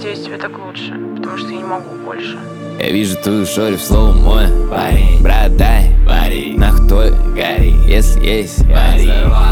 надеюсь, тебе так лучше, потому что я не могу больше. Я вижу твою шорю в слово мой парень. Брат, дай парень, нахуй твой Гарри, если есть парень.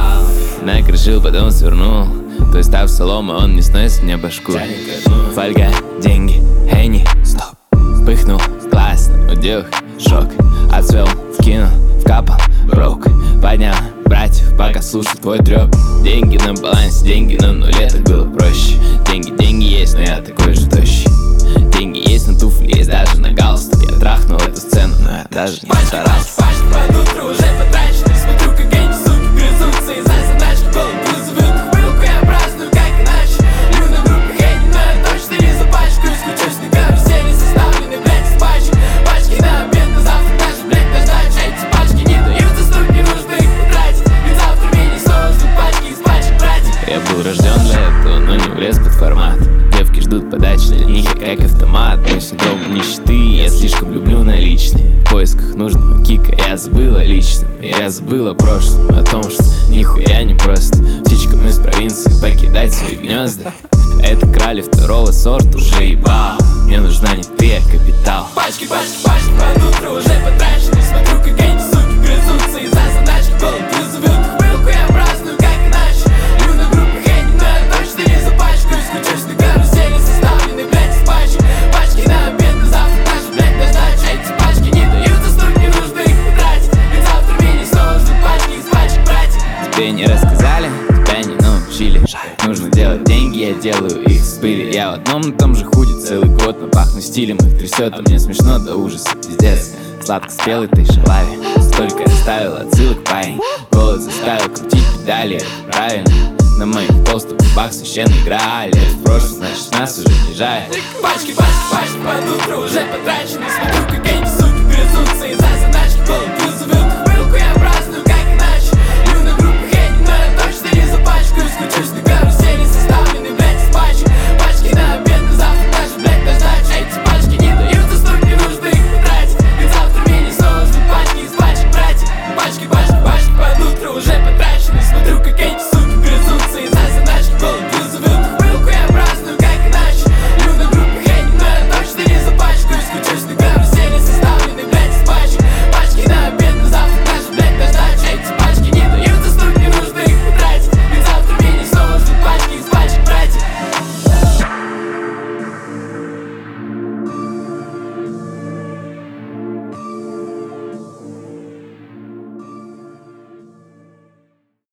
Накрышил, потом свернул, то есть став солома, он не сносит мне башку. Фольга, деньги, Henny, стоп. Вспыхнул, классно, удюх, шок. Отцвел, вкинул, вкапал, брок. Поднял братьев, пока слушал твой трёп. Деньги на балансе, деньги на нуле, так было проще. Деньги есть, но я такой же тощий. Деньги есть на туфли, есть даже на галстук. Я трахнул эту сцену, но я даже не старался. Под утро уже потрачено. Смотрю, как эти суки грызутся из-за задачки. Голый вызовет ухмылку, я праздную, как иначе. Лю на группе Henny, но я точно не запачкаюсь. Кручусь на карусели, составлены, блядь, из пачек. Пачки на обед, на завтрак, даже, блядь, дождать. Эти пачки не дают заступки, нужно их потратить. Ведь завтра меня снова ждут пачки из пачек, братья. Я был рожден для этого, но не влез под формат. Девки ждут подачи для них, я как автомат. Мой синдром нищеты, я слишком люблю наличные. В поисках нужного кика я забыл о личном. Я забыл о прошлом, о том, что нихуя не просто птичкам из провинции покидать свои гнезда. Это крали второго сорта уже ебал. Мне нужна не ты, а капитал. Пачки, под утро уже потрачены. Смотрю, как эти суки грызутся из-за задачки. Голый вызовет ухмылку, я праздную, как иначе. Лю на группе Henny, но я точно не запачкаюсь. Кручусь на карусели, составлены, блядь, из пачек. Пачки на обед, на завтрак, даже, блядь, дождать. Эти пачки не дают заступки, нужно их потратить. Ведь завтра меня снова ждут пачки из пачек, братья. Тебе не рассказали, тебя не научили. Нужно делать деньги, я делаю их с пыли. Я в одном на том же худе целый год, но пахну стилем их трясет, а мне смешно до ужаса, пиздец. Сладко спелый ты шалави, столько оставил отсылок, парень. Голод заставил крутить педали, это правильно. На моих толстых губах священный грааль. Это в прошлом, значит нас уже не жаль. Пачки, под утро уже потрачены. Смотрю, как эти суки грызутся из